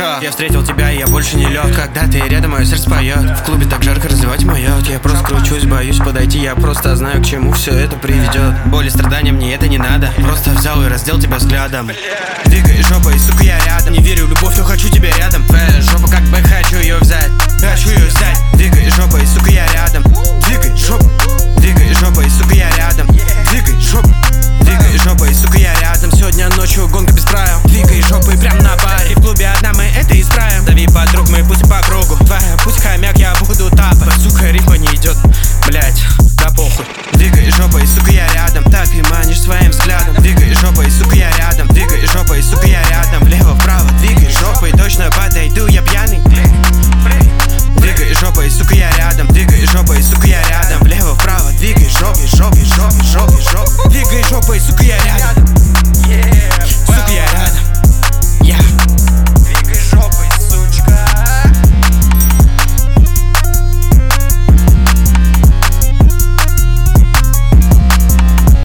хорошо. Я встретил тебя, и я больше не лег. Когда ты рядом, мое сердце поет. В клубе так жарко, разливать моет. Я просто кручусь, боюсь подойти. Я просто знаю, к чему все это приведет. Боль и страдания, мне это не надо. Просто взял и раздел тебя взглядом. Двигай жопой, сука, я рядом. Не верю в любовь, но хочу тебя рядом. Твоя жопа как бы хочу ее взять. Хочу ее взять. Двигай жопой, сука, я рядом.